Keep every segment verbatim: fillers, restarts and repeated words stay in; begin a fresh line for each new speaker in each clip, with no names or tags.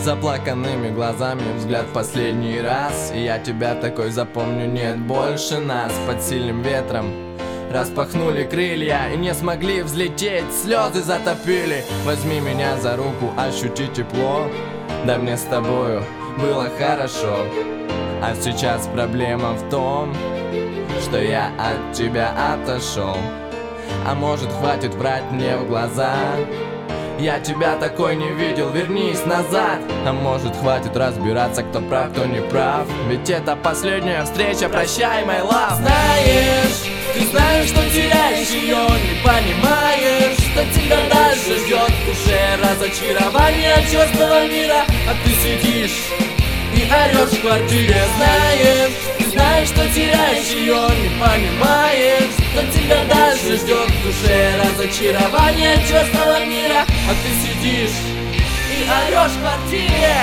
заплаканными глазами, взгляд в последний раз. И я тебя такой запомню, нет больше нас. Под сильным ветром распахнули крылья и не смогли взлететь, слезы затопили. Возьми меня за руку, ощути тепло. Да мне с тобою было хорошо. А сейчас проблема в том, что я от тебя отошел. А может, хватит врать мне в глаза? Я тебя такой не видел, вернись назад. А может, хватит разбираться, кто прав, кто не прав? Ведь это последняя встреча, прощай, my love.
Знаешь, ты знаешь, что теряешь ее, не понимаешь, что тебя дальше ждет в душе разочарование от чужого мира. А ты сидишь и орешь в квартире. Знаешь, ты знаешь, что теряешь ее, не понимаешь, что тебя дальше ждет в душе разочарование от чужого мира. А ты сидишь и орешь в квартире.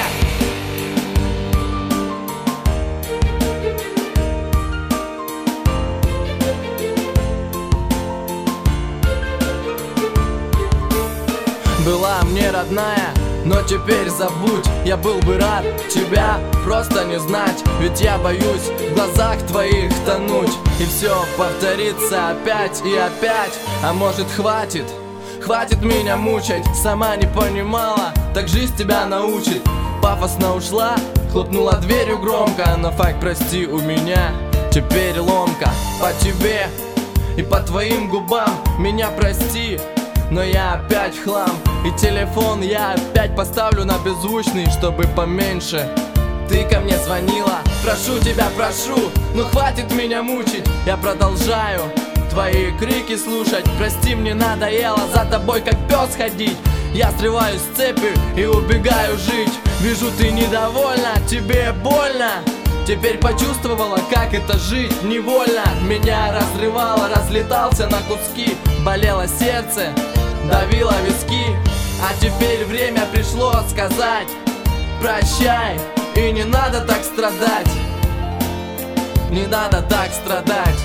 Была мне родная, но теперь забудь. Я был бы рад тебя просто не знать, ведь я боюсь в глазах твоих тонуть. И все повторится опять и опять. А может, хватит, хватит меня мучать. Сама не понимала, так жизнь тебя научит. Пафосно ушла, хлопнула дверью громко. Но факт, прости, у меня теперь ломка. По тебе и по твоим губам меня прости, но я опять в хлам. И телефон я опять поставлю на беззвучный, чтобы поменьше ты ко мне звонила. Прошу тебя, прошу, ну хватит меня мучить. Я продолжаю твои крики слушать. Прости, мне надоело за тобой как пес ходить. Я срываюсь с цепи и убегаю жить. Вижу, ты недовольна, тебе больно. Теперь почувствовала, как это жить невольно. Меня разрывало, разлетался на куски. Болело сердце, давило виски. А теперь время пришло сказать прощай. И не надо так страдать, не надо так страдать.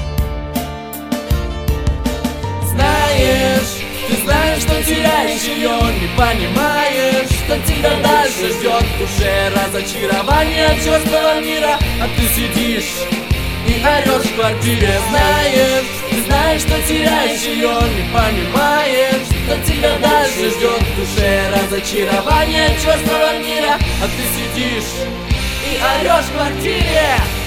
Знаешь, ты знаешь, что теряешь ее, не понимаешь, что тебя дальше ждет в душе разочарование от чужого мира. А ты сидишь и орешь в квартире. Знаешь, ты знаешь, что теряешь ее, не понимаешь, что тебя дальше ждет в душе разочарование от чужого мира. А ты сидишь и орешь в квартире.